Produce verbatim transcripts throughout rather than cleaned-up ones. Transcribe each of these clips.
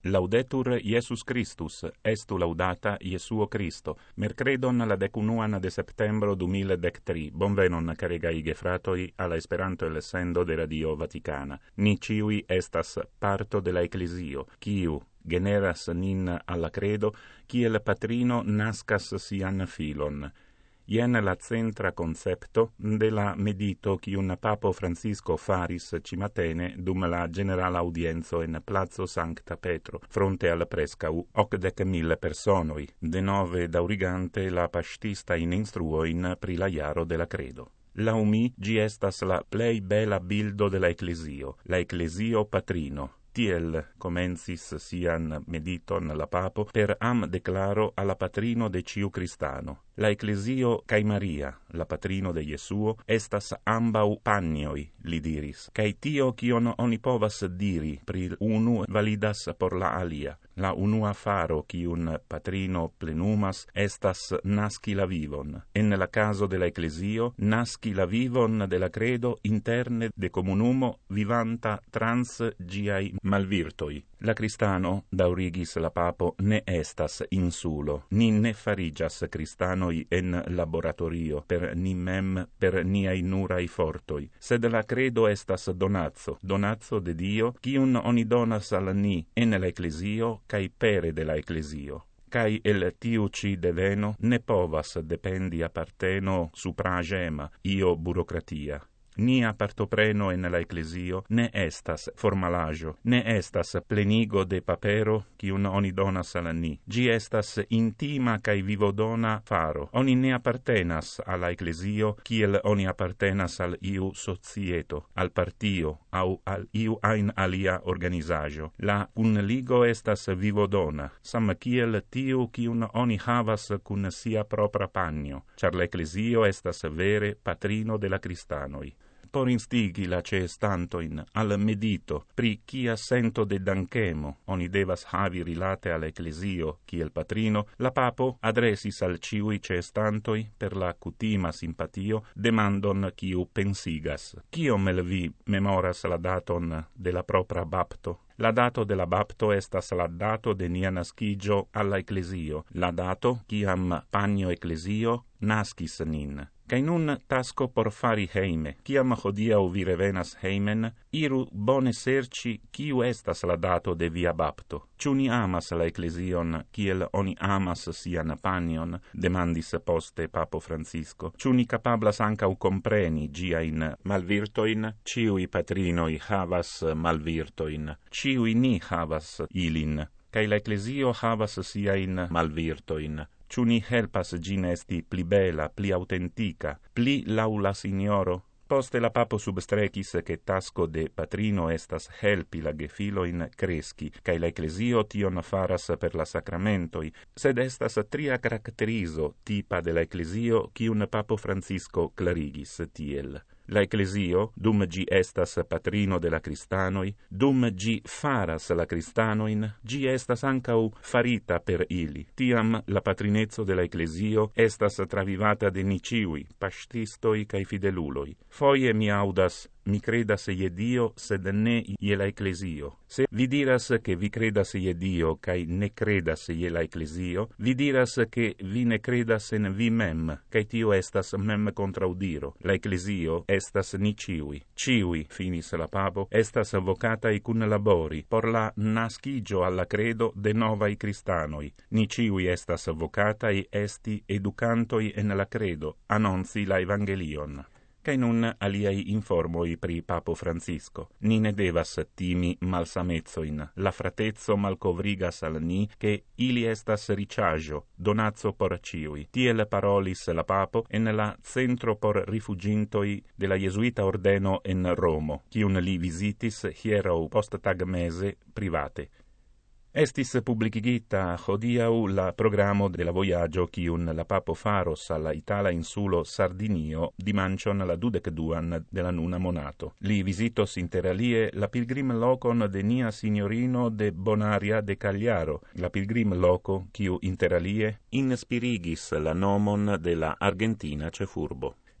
Laudetur Iesus Christus, estu laudata Iesuo Christo. Mercredon la decunuan de septembro du mil dectri. Bonvenon, caregai gefratoi, alla Esperanto el sendo de Radio Vaticana. Ni ciui estas parto de la Ecclesio, quiu generas nin alla credo, kiel patrino nascas sian filon. Ien la centra concepto de la medito quiun Papo Francisco faris cimatene dum la generala audienzo in Plazo Sancta Petro, fronte al prescau ocdec mille personoi, de nove daurigante la pastista in instruoin pri la iaro de la credo. Laumi gi estas la plei bela bildo de la Ecclesio, la Ecclesio patrino. Tiel comencis sian mediton la papo per am declaro alla patrino de ciu cristano. La Ecclesio cae Maria, la patrino de Jesuo, estas ambau pannioi, li diris, cae tio cion oni povas diri pri unu validas por la alia. La unua faro ciun patrino plenumas estas nasci la vivon. En la caso de la Ecclesio, nasci la vivon de la credo interne de comunumo vivanta trans giai malvirtoi. La cristano, daurigis la papo, ne estas insulo, ni ne farigas cristanoi en laboratorio per ni mem per niai nurai fortoi, sed la credo estas donazzo, donazzo de Dio, cium oni donas al ni en la Ecclesio cae pere de la Ecclesio. Cae el tiu ci deveno ne povas dependi aparteno supragema, io burocratia. Nia partopreno en la Ecclesio ne estas formalaggio, ne estas plenigo de papero cium oni donas al ni. Gi estas intima cae vivodona faro. Oni ne appartenas alla Ecclesio kiel oni appartenas al iu societo, al partio, au al iu ain alia organizajo. La unligo estas vivodona, sam kiel tiu cium oni havas cun sia propra panio, char la Ecclesio estas vere patrino de la cristanoi. Por instigi la ceestantoin al medito, pri quia sento de danchemo oni devas havi rilate al Ecclesio kiel patrino, la papo adresis al ciui ceestantoi per la cutima simpatio demandon quiu pensigas. Ciom el vi memoras la daton de la propra bapto? La dato de la bapto estas la dato de nia nascigio alla Ecclesio, la dato ciam panio Ecclesio nascis nin. Cae nun tasco por fari heime, ciam hodiau vi revenas heimen, iru bone serci ciu estas la dato de via bapto. Ciu ni amas la Ecclesion, kiel oni amas sian panion, demandis poste Papo Francisco. Ciu ni capablas ancau compreni giain malvirtoin, ciui patrinoi havas malvirtoin, ciui ni havas ilin, cae la Ecclesio havas siain malvirtoin. Ciu ni helpas gin esti pli bela, pli autentica, pli lau la signoro? Poste la papo substrecis che tasco de patrino estas helpi la gefiloin cresci, cae la Ecclesio tion faras per la sacramentoi, sed estas tria caracterizo tipa de la Ecclesio cium Papo Francisco clarigis tiel. La Ecclesio, dum gi estas patrino de la cristanoi, dum gi faras la cristanoin, gi estas ancau farita per ili. Tiam la patrinezzo de la Ecclesio estas travivata de ni ciui, pastistoi cae fideluloi. Foie mi audas, mi credas je Dio, sed ne je la Ecclesio. Se vi diras che vi credas je Dio, cae ne credas je la Ecclesio, vi diras che vi ne credas en vi mem, cae tio estas mem contraudiro. La Ecclesio estas ni ciui. Ciui, finis la papo, estas vocatai cun labori, por la nascigio alla credo de novai cristanoi. Ni ciui estas vocatai esti educantoi en la credo, annonzi la Evangelion. Cae nun aliai informoi pri Papo Francisco. Ni ne devas timi malsamezzoin. La fratezzo malcovrigas al ni che ili estas ricciagio, donazzo por ciui. Tiel parolis la Papo en la centro por rifugintoi de la Jesuita ordeno en Romo, cium li visitis hierau post tag mese private. Estis publicigita hodiau la programo de la voyaggio cium la papo faros alla Itala insulo Sardinio dimancion la dudecduan de la nuna monato. Li visitos inter alie la pilgrim locon de nia signorino de Bonaria de Cagliaro, la pilgrim loco ciu inter alie inspirigis la nomon de la Argentina cefurbo.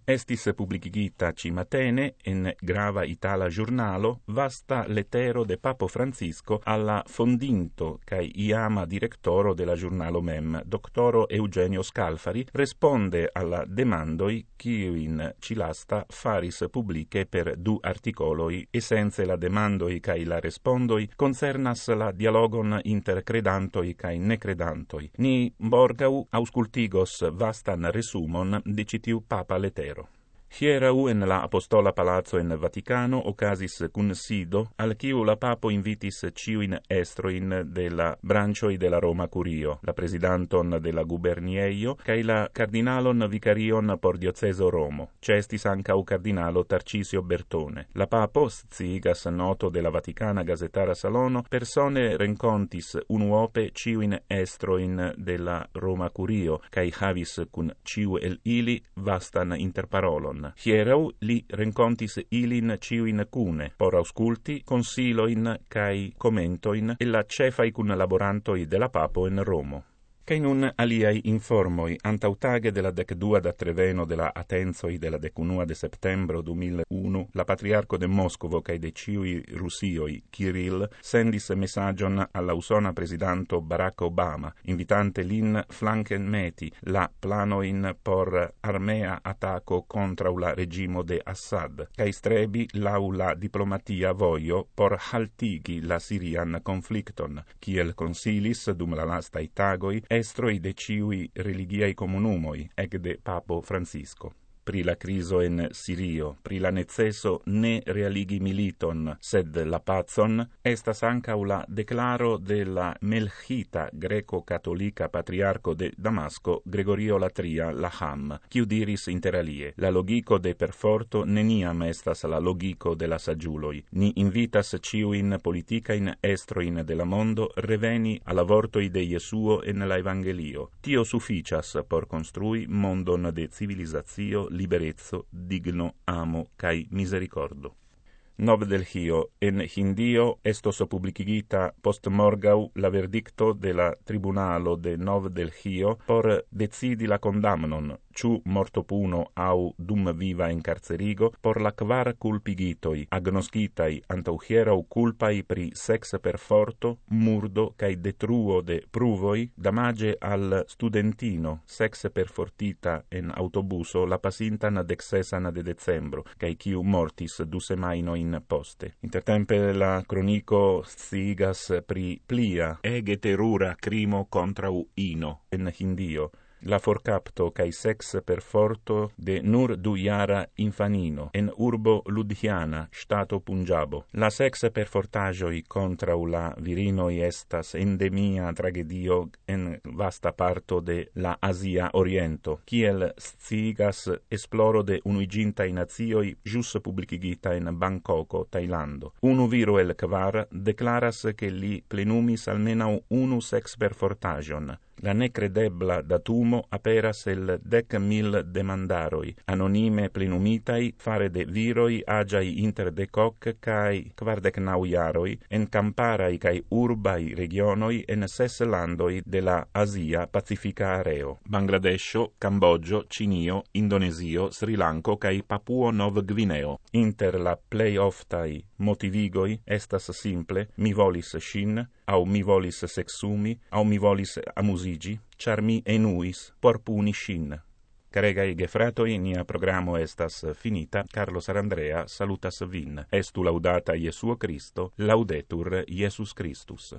Estis publicigita cimatene en grava Itala giurnalo vasta letero de Papo Francisco alla fondinto cae iama directoro de la giurnalo mem, doctoro Eugenio Scalfari, responde alla demandoi quiuin cilasta faris publice per du articoloi, essenze la demandoi cae la respondoi concernas la dialogon inter credantoi cae necredantoi. Ni morgau auscultigos vastan resumon de citiu papa letero. Hierau en la Apostola Palazzo in Vaticano occasis consido, al quiu la Papo invitis ciuin estroin de la brancioi de la Roma Curio, la presidanton de la gubernieio, cae la cardinalon vicarion por dioceso Romo. Cestis ancau cardinalo Tarcisio Bertone. La Papo, sciigas noto de la Vaticana Gazetara Salono, persone rencontis unuope ciuin estroin de la Roma Curio, cae havis cun ciu el ili vastan interparolon. Hierau li rencontis ilin ciuin cune, por ausculti, consiloin cae commentoin e la cefai cun laborantoi de la Papo in Romo. Cae nun aliai informoi, antautage de la decdua da treveno de la Atenzoi de la decunua de septembro duemilauno, la patriarco de Moscovo cae de ciui Rusioi, Kirill, sendis messagion alla usona presidanto Barack Obama, invitante lin flanken meti la planoin por armea ataco contra la regimo de Assad, cae strebi lau la diplomatia voio por haltigi la Sirian conflicton, kiel consilis dum la lastai tagoi estroi de ciui religiai comunumoi, ec de Papo Francisco. Pri la criso en Sirio, pri la necesso ne realigi militon, sed la pacon, estas ancau la declaro de la melchita greco-catolica patriarco de Damasco, Gregorio Latria, Laham, quiu diris inter alie, la logico de perforto neniam estas la logico de la sagiuloi. Ni invitas ciuin politicain estroin de la mondo reveni alla vortoi de Jesuo en la Evangelio. Tio sufficias por construi mondon de civilizatio, liberezzo, digno, amo, cae misericordo. Nov del Hio, en Hindio estos publicigita post morgau la verdicto de la tribunalo de Nov del Hio por decidi la condamnon, ciu mortopuno au dum viva in carcerigo, por la quar culpigitoi, agnoscitai antau hierau culpai pri sex perforto, murdo, cae detruo de pruvoi, damage al studentino, sex perfortita en autobuso la pasintan dexesan de decembro, cae quiu mortis du semaino in poste. Intertempe la cronico sciigas pri plia ege terura crimo contra ino en Hindio, la forcapto cae sex perforto de nur duiara infanino en urbo Ludhiana, stato Punjabo. La sex perfortagioi contra la virinoi estas endemia tragedio en vasta parto de la Asia Oriento, kiel sciigas esploro de unuigintai nazioi jus publicigita in Bangkoko, Tailando. Unu viro el kvar declaras che li plenumis almenau unu sex perfortagion. La necredebla datumo aperas el dec mil demandaroi, anonime plenumitai fare de viroi agiai inter decoc cae quardec nau iaroi, en camparai cae urbai regionoi en ses landoi de la Asia Pacifica areo, Bangladesho, Camboggio, Cinio, Indonesio, Sri Lanko cae Papuo Nov Gvineo. Inter la plei oftai motivigoi estas simple mi volis shin, au mi volis sexumi, au mi volis amusigi, char mi enuis por puni shin. Caregai gefratoi, nia programo estas finita. Carlos Arandrea salutas vin. Estu laudata Jesuo Christo, laudetur Jesus Christus.